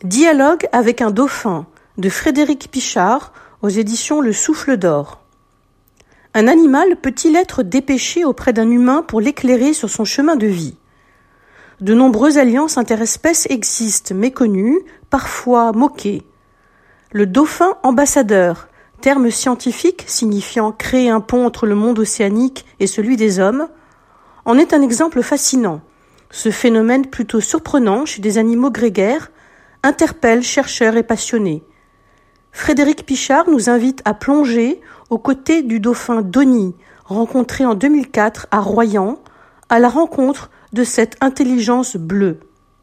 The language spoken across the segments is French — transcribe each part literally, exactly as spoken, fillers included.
Dialogue avec un dauphin de Frédéric Pichard aux éditions Le Souffle d'Or. Un animal peut-il être dépêché auprès d'un humain pour l'éclairer sur son chemin de vie? De nombreuses alliances interespèces existent, méconnues, parfois moquées. Le dauphin ambassadeur, terme scientifique signifiant créer un pont entre le monde océanique et celui des hommes, en est un exemple fascinant. Ce phénomène plutôt surprenant chez des animaux grégaires interpelle chercheurs et passionnés. Frédéric Pichard nous invite à plonger aux côtés du dauphin Donny, rencontré en deux mille quatre à Royan, à la rencontre de cette intelligence bleue.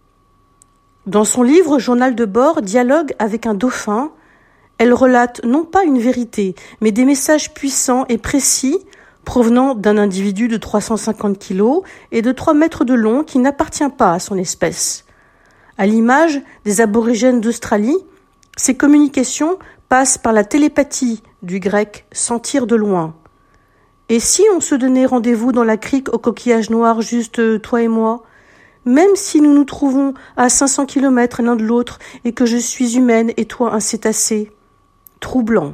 Dans son livre Journal de bord, Dialogue avec un dauphin, elle relate non pas une vérité, mais des messages puissants et précis provenant d'un individu de trois cent cinquante kilos et de trois mètres de long qui n'appartient pas à son espèce. À l'image des aborigènes d'Australie, ces communications passent par la télépathie, du grec « sentir de loin ». Et si on se donnait rendez-vous dans la crique au coquillage noir, juste toi et moi, même si nous nous trouvons à cinq cents kilomètres l'un de l'autre et que je suis humaine et toi un cétacé? Troublant.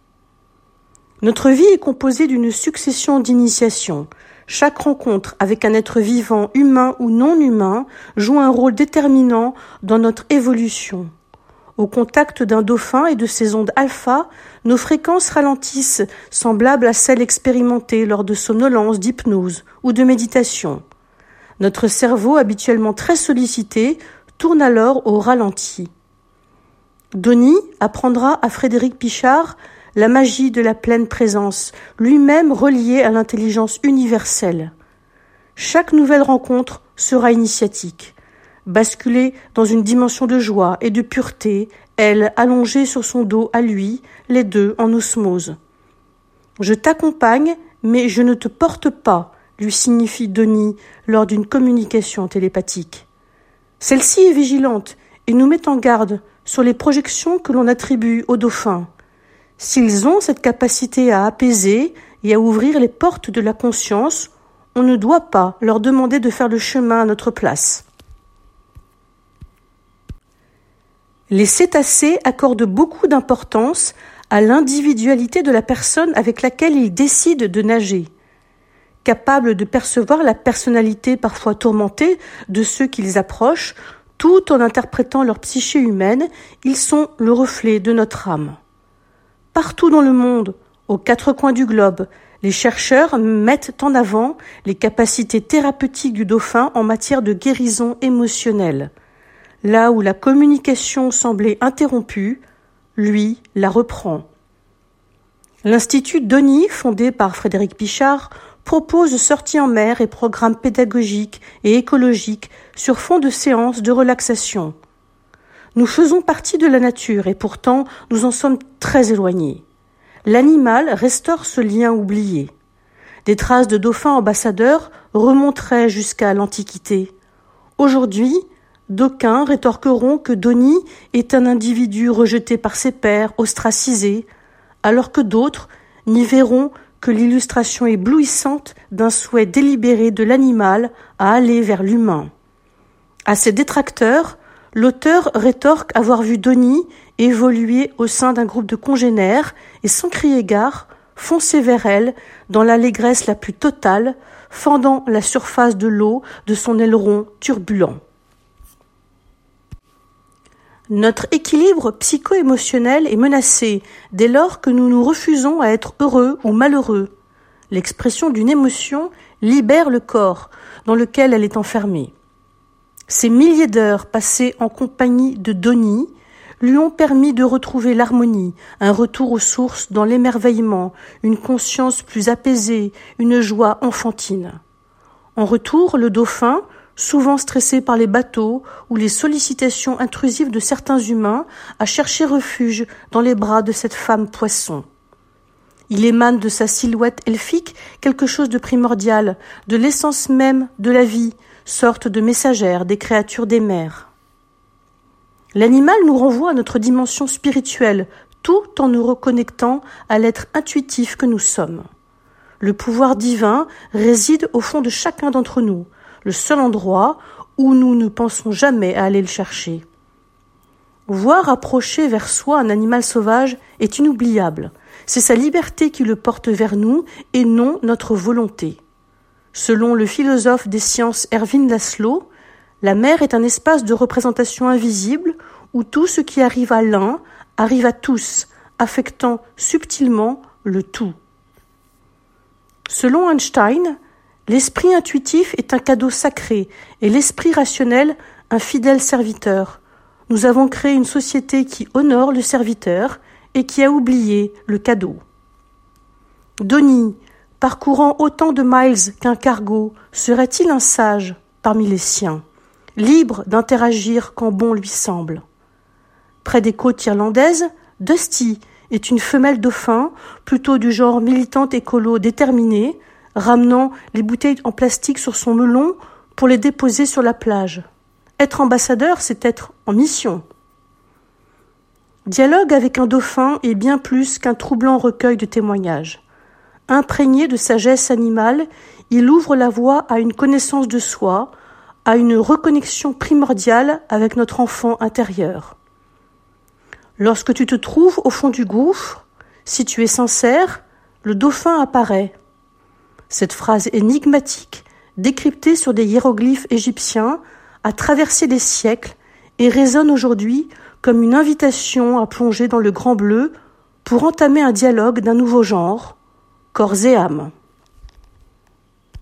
Notre vie est composée d'une succession d'initiations. Chaque rencontre avec un être vivant, humain ou non humain, joue un rôle déterminant dans notre évolution. Au contact d'un dauphin et de ses ondes alpha, nos fréquences ralentissent, semblables à celles expérimentées lors de somnolence, d'hypnose ou de méditation. Notre cerveau, habituellement très sollicité, tourne alors au ralenti. Donny apprendra à Frédéric Pichard la magie de la pleine présence, lui-même relié à l'intelligence universelle. Chaque nouvelle rencontre sera initiatique. Basculer dans une dimension de joie et de pureté, elle allongée sur son dos à lui, les deux en osmose. Je t'accompagne, mais je ne te porte pas, lui signifie Donny lors d'une communication télépathique. Celle-ci est vigilante et nous met en garde sur les projections que l'on attribue aux dauphins. S'ils ont cette capacité à apaiser et à ouvrir les portes de la conscience, on ne doit pas leur demander de faire le chemin à notre place. Les cétacés accordent beaucoup d'importance à l'individualité de la personne avec laquelle ils décident de nager. Capables de percevoir la personnalité parfois tourmentée de ceux qu'ils approchent, tout en interprétant leur psyché humaine, ils sont le reflet de notre âme. Partout dans le monde, aux quatre coins du globe, les chercheurs mettent en avant les capacités thérapeutiques du dauphin en matière de guérison émotionnelle. Là où la communication semblait interrompue, lui la reprend. L'Institut Donny, fondé par Frédéric Pichard, propose sorties en mer et programmes pédagogiques et écologiques sur fond de séances de relaxation. Nous faisons partie de la nature et pourtant nous en sommes très éloignés. L'animal restaure ce lien oublié. Des traces de dauphins ambassadeurs remonteraient jusqu'à l'Antiquité. Aujourd'hui, d'aucuns rétorqueront que Donny est un individu rejeté par ses pairs, ostracisé, alors que d'autres n'y verront que l'illustration éblouissante d'un souhait délibéré de l'animal à aller vers l'humain. À ses détracteurs, l'auteur rétorque avoir vu Donny évoluer au sein d'un groupe de congénères et sans crier gare, foncer vers elle dans l'allégresse la plus totale, fendant la surface de l'eau de son aileron turbulent. Notre équilibre psycho-émotionnel est menacé dès lors que nous nous refusons à être heureux ou malheureux. L'expression d'une émotion libère le corps dans lequel elle est enfermée. Ces milliers d'heures passées en compagnie de Donny lui ont permis de retrouver l'harmonie, un retour aux sources dans l'émerveillement, une conscience plus apaisée, une joie enfantine. En retour, le dauphin, souvent stressé par les bateaux ou les sollicitations intrusives de certains humains, a cherché refuge dans les bras de cette femme poisson. Il émane de sa silhouette elfique quelque chose de primordial, de l'essence même de la vie, sorte de messagère des créatures des mers. L'animal nous renvoie à notre dimension spirituelle, tout en nous reconnectant à l'être intuitif que nous sommes. Le pouvoir divin réside au fond de chacun d'entre nous, le seul endroit où nous ne pensons jamais à aller le chercher. Voir approcher vers soi un animal sauvage est inoubliable. C'est sa liberté qui le porte vers nous et non notre volonté. Selon le philosophe des sciences Erwin Laszlo, la mer est un espace de représentation invisible où tout ce qui arrive à l'un arrive à tous, affectant subtilement le tout. Selon Einstein, l'esprit intuitif est un cadeau sacré et l'esprit rationnel un fidèle serviteur. Nous avons créé une société qui honore le serviteur et qui a oublié le cadeau. Donnie, parcourant autant de miles qu'un cargo, serait-il un sage parmi les siens, libre d'interagir quand bon lui semble? Près des côtes irlandaises, Dusty est une femelle dauphin, plutôt du genre militante écolo déterminée, ramenant les bouteilles en plastique sur son melon pour les déposer sur la plage. Être ambassadeur, c'est être en mission. Dialogue avec un dauphin est bien plus qu'un troublant recueil de témoignages. Imprégné de sagesse animale, il ouvre la voie à une connaissance de soi, à une reconnexion primordiale avec notre enfant intérieur. Lorsque tu te trouves au fond du gouffre, si tu es sincère, le dauphin apparaît. Cette phrase énigmatique, décryptée sur des hiéroglyphes égyptiens, a traversé les siècles et résonne aujourd'hui comme une invitation à plonger dans le grand bleu pour entamer un dialogue d'un nouveau genre, corps et âme.